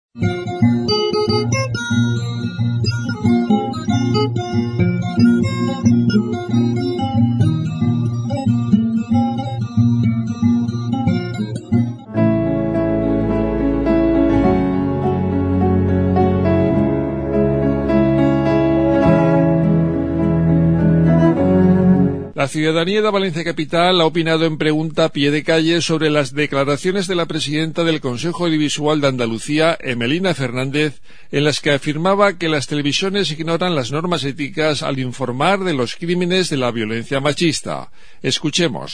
La ciudadanía de Valencia Capital ha opinado en pregunta a pie de calle sobre las declaraciones de la presidenta del Consejo Audiovisual de Andalucía, Emelina Fernández, en las que afirmaba que las televisiones ignoran las normas éticas al informar de los crímenes de la violencia machista. Escuchemos.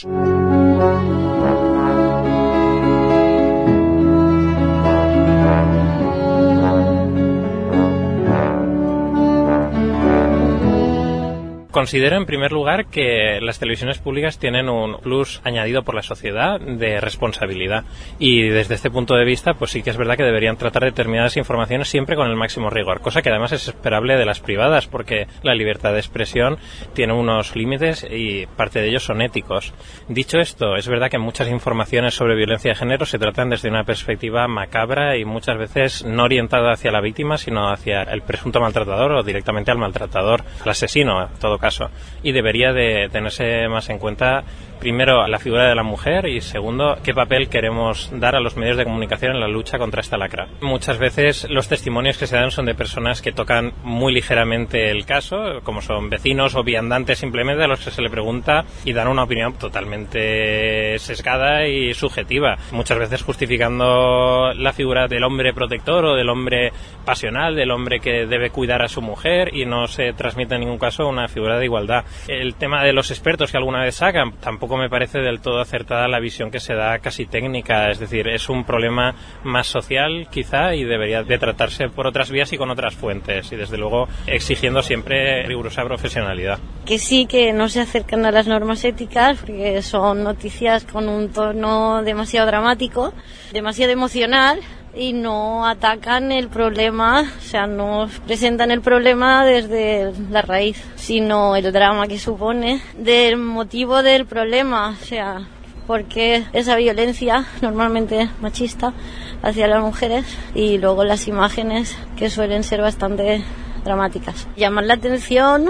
Considero, en primer lugar, que las televisiones públicas tienen un plus añadido por la sociedad de responsabilidad. Y desde este punto de vista, pues sí que es verdad que deberían tratar determinadas informaciones siempre con el máximo rigor, cosa que además es esperable de las privadas, porque la libertad de expresión tiene unos límites y parte de ellos son éticos. Dicho esto, es verdad que muchas informaciones sobre violencia de género se tratan desde una perspectiva macabra y muchas veces no orientada hacia la víctima, sino hacia el presunto maltratador o directamente al maltratador, al asesino, en todo caso. Y debería de tenerse más en cuenta, primero, la figura de la mujer y, segundo, qué papel queremos dar a los medios de comunicación en la lucha contra esta lacra. Muchas veces los testimonios que se dan son de personas que tocan muy ligeramente el caso, como son vecinos o viandantes simplemente, a los que se le pregunta y dan una opinión totalmente sesgada y subjetiva, muchas veces justificando la figura del hombre protector o del hombre pasional, del hombre que debe cuidar a su mujer, y no se transmite en ningún caso una figura de igualdad. El tema de los expertos que alguna vez sacan, tampoco me parece del todo acertada la visión que se da casi técnica, es decir, es un problema más social quizá y debería de tratarse por otras vías y con otras fuentes, y desde luego exigiendo siempre rigurosa profesionalidad. Que sí, que no se acercan a las normas éticas porque son noticias con un tono demasiado dramático, demasiado emocional, y no atacan el problema, o sea, no presentan el problema desde la raíz, sino el drama que supone del motivo del problema, o sea, porque esa violencia normalmente machista hacia las mujeres, y luego las imágenes que suelen ser bastante dramáticas. Llamar la atención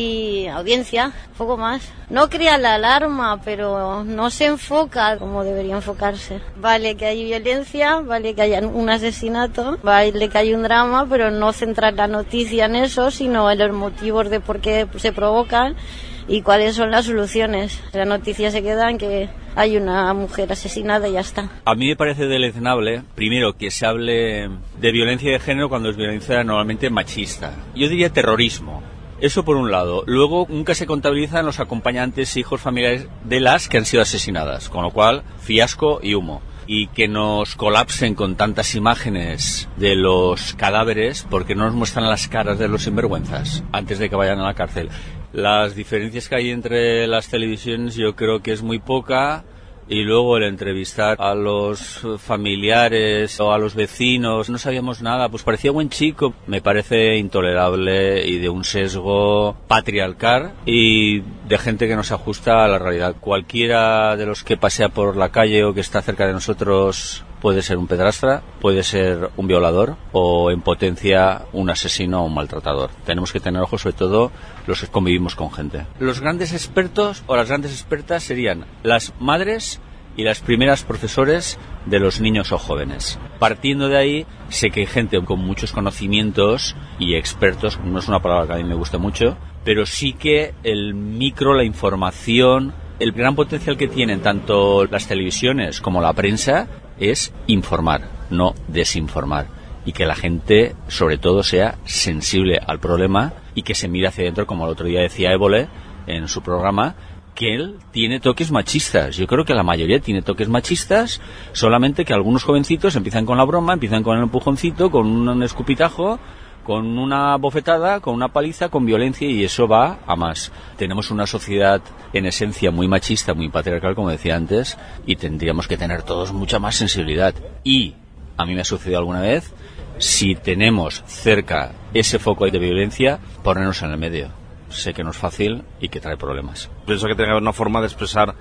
y audiencia, un poco más. No crea la alarma, pero no se enfoca como debería enfocarse. Vale que hay violencia, vale que haya un asesinato, vale que hay un drama, pero no centrar la noticia en eso, sino en los motivos de por qué se provocan y cuáles son las soluciones. La noticia se queda en que hay una mujer asesinada y ya está. A mí me parece deleznable, primero, que se hable de violencia de género cuando es violencia normalmente machista. Yo diría terrorismo. Eso por un lado. Luego, nunca se contabilizan los acompañantes e hijos familiares de las que han sido asesinadas, con lo cual, fiasco y humo. Y que nos colapsen con tantas imágenes de los cadáveres porque no nos muestran las caras de los sinvergüenzas antes de que vayan a la cárcel. Las diferencias que hay entre las televisiones yo creo que es muy poca, y luego el entrevistar a los familiares o a los vecinos, no sabíamos nada, pues parecía buen chico, me parece intolerable y de un sesgo patriarcal y de gente que no se ajusta a la realidad. Cualquiera de los que pasea por la calle o que está cerca de nosotros puede ser un pedrastra, puede ser un violador o, en potencia, un asesino o un maltratador. Tenemos que tener ojo, sobre todo los que convivimos con gente. Los grandes expertos o las grandes expertas serían las madres y las primeras profesores de los niños o jóvenes. Partiendo de ahí, sé que hay gente con muchos conocimientos y expertos, no es una palabra que a mí me guste mucho, pero sí que el micro, la información, el gran potencial que tienen tanto las televisiones como la prensa es informar, no desinformar, y que la gente sobre todo sea sensible al problema y que se mire hacia adentro, como el otro día decía Évole en su programa, que él tiene toques machistas. Yo creo que la mayoría tiene toques machistas, solamente que algunos jovencitos empiezan con la broma, empiezan con el empujoncito, con un escupitajo, con una bofetada, con una paliza, con violencia, y eso va a más. Tenemos una sociedad en esencia muy machista, muy patriarcal, como decía antes, y tendríamos que tener todos mucha más sensibilidad. Y a mí me ha sucedido alguna vez, si tenemos cerca ese foco de violencia, ponernos en el medio. Sé que no es fácil y que trae problemas. Pienso que tiene que haber una forma de expresar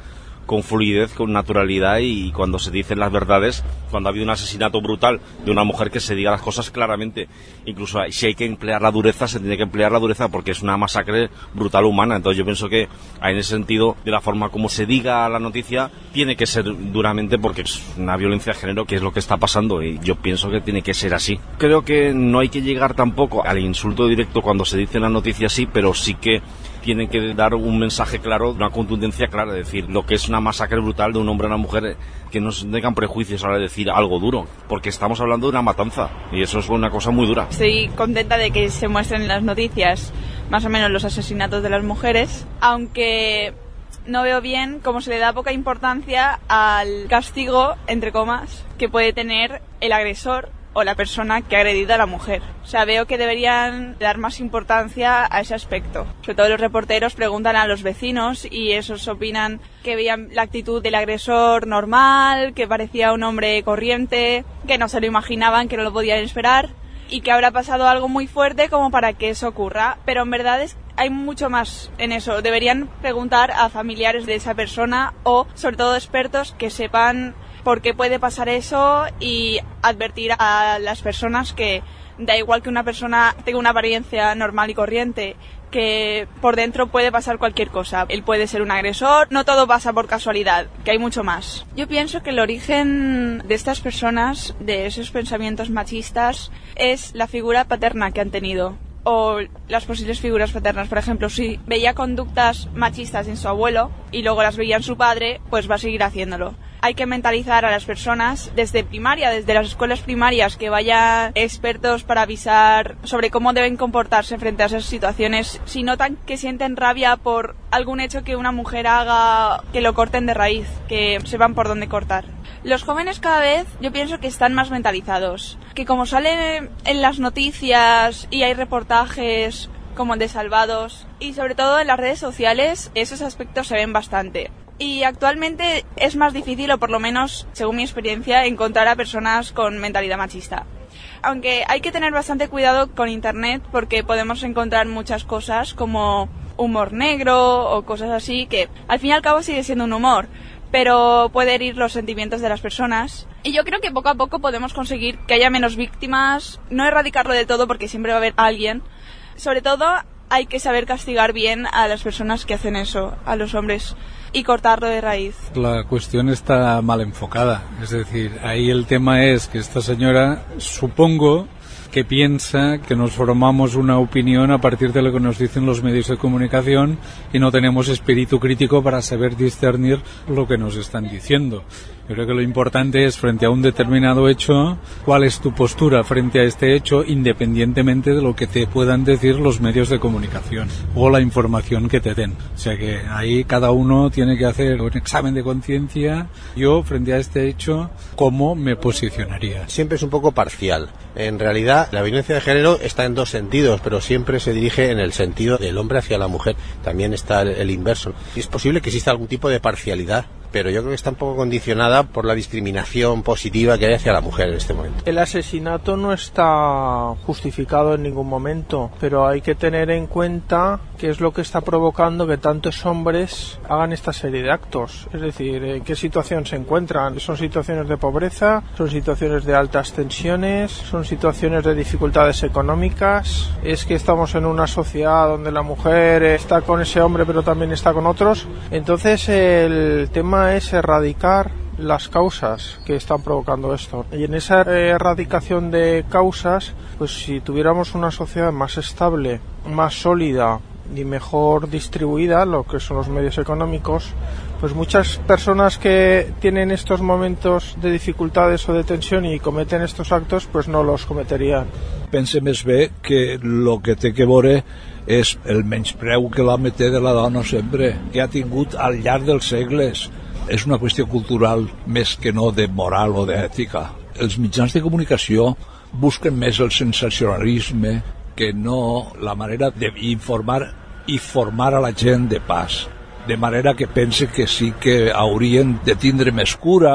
con fluidez, con naturalidad, y cuando se dicen las verdades, cuando ha habido un asesinato brutal de una mujer, que se diga las cosas claramente. Incluso si hay que emplear la dureza, se tiene que emplear la dureza, porque es una masacre brutal humana. Entonces yo pienso que en ese sentido, de la forma como se diga la noticia, tiene que ser duramente, porque es una violencia de género, que es lo que está pasando, y yo pienso que tiene que ser así. Creo que no hay que llegar tampoco al insulto directo cuando se dice la noticia así, pero sí que tienen que dar un mensaje claro, una contundencia clara, decir lo que es una masacre brutal de un hombre a una mujer, que no se tengan prejuicios a la hora de decir algo duro, porque estamos hablando de una matanza, y eso es una cosa muy dura. Estoy contenta de que se muestren en las noticias más o menos los asesinatos de las mujeres, aunque no veo bien cómo se le da poca importancia al castigo, entre comas, que puede tener el agresor o la persona que ha agredido a la mujer. O sea, veo que deberían dar más importancia a ese aspecto. Sobre todo los reporteros preguntan a los vecinos y esos opinan que veían la actitud del agresor normal, que parecía un hombre corriente, que no se lo imaginaban, que no lo podían esperar y que habrá pasado algo muy fuerte como para que eso ocurra. Pero en verdad hay mucho más en eso. Deberían preguntar a familiares de esa persona o, sobre todo, expertos que sepan por qué puede pasar eso y advertir a las personas que da igual que una persona tenga una apariencia normal y corriente, que por dentro puede pasar cualquier cosa. Él puede ser un agresor, no todo pasa por casualidad, que hay mucho más. Yo pienso que el origen de estas personas, de esos pensamientos machistas, es la figura paterna que han tenido, o las posibles figuras paternas. Por ejemplo, si veía conductas machistas en su abuelo y luego las veía en su padre, pues va a seguir haciéndolo. Hay que mentalizar a las personas desde primaria, desde las escuelas primarias, que vayan expertos para avisar sobre cómo deben comportarse frente a esas situaciones. Si notan que sienten rabia por algún hecho que una mujer haga, que lo corten de raíz, que sepan por dónde cortar. Los jóvenes cada vez, yo pienso que están más mentalizados, que como sale en las noticias y hay reportajes como el de Salvados, y sobre todo en las redes sociales, esos aspectos se ven bastante. Y actualmente es más difícil, o por lo menos, según mi experiencia, encontrar a personas con mentalidad machista. Aunque hay que tener bastante cuidado con Internet, porque podemos encontrar muchas cosas como humor negro o cosas así, que al fin y al cabo sigue siendo un humor, pero puede herir los sentimientos de las personas. Y yo creo que poco a poco podemos conseguir que haya menos víctimas, no erradicarlo del todo porque siempre va a haber alguien. Sobre todo hay que saber castigar bien a las personas que hacen eso, a los hombres, y cortarlo de raíz. La cuestión está mal enfocada, es decir, ahí el tema es que esta señora, supongo que piensa que nos formamos una opinión a partir de lo que nos dicen los medios de comunicación y no tenemos espíritu crítico para saber discernir lo que nos están diciendo. Yo creo que lo importante es, frente a un determinado hecho, cuál es tu postura frente a este hecho, independientemente de lo que te puedan decir los medios de comunicación o la información que te den. O sea que ahí cada uno tiene que hacer un examen de conciencia. Yo, frente a este hecho, ¿cómo me posicionaría? Siempre es un poco parcial. En realidad, la violencia de género está en dos sentidos, pero siempre se dirige en el sentido del hombre hacia la mujer. También está el inverso. Y es posible que exista algún tipo de parcialidad, pero yo creo que está un poco condicionada por la discriminación positiva que hay hacia la mujer en este momento. El asesinato no está justificado en ningún momento, pero hay que tener en cuenta qué es lo que está provocando que tantos hombres hagan esta serie de actos. Es decir, en qué situación se encuentran. ¿Son situaciones de pobreza? ¿Son situaciones de altas tensiones? ¿Son situaciones de dificultades económicas? ¿Es que estamos en una sociedad donde la mujer está con ese hombre pero también está con otros? Entonces el tema es erradicar las causas que están provocando esto, y en esa erradicación de causas, pues si tuviéramos una sociedad más estable, más sólida y mejor distribuida, lo que son los medios económicos, pues muchas personas que tienen estos momentos de dificultades o de tensión y cometen estos actos, pues no los cometerían. Pense més bé que el que té que veure és el menyspreu que l'home té de la dona sempre, que ha tingut al llarg dels segles. És una qüestió cultural més que no de moral o d'ètica. Els mitjans de comunicació busquen més el sensacionalisme que no la manera d'informar i formar a la gent de pas, de manera que pense que sí que haurien de tindre més cura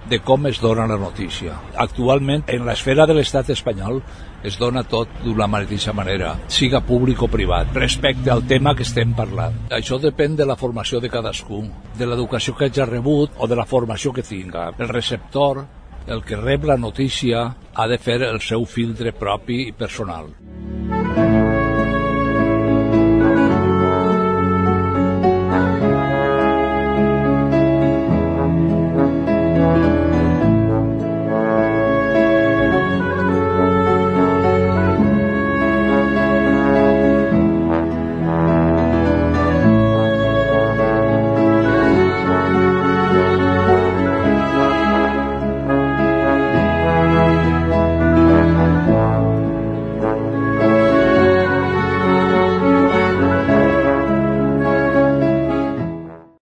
de com es dona la notícia. Actualment, en l'esfera de l'estat espanyol, es dona tot d'una mateixa manera, siga públic o privat, respecte al tema que estem parlant. Això depèn de la formació de cadascú, de l'educació que hagi rebut o de la formació que tinga. El receptor, el que rep la notícia, ha de fer el seu filtre propi i personal.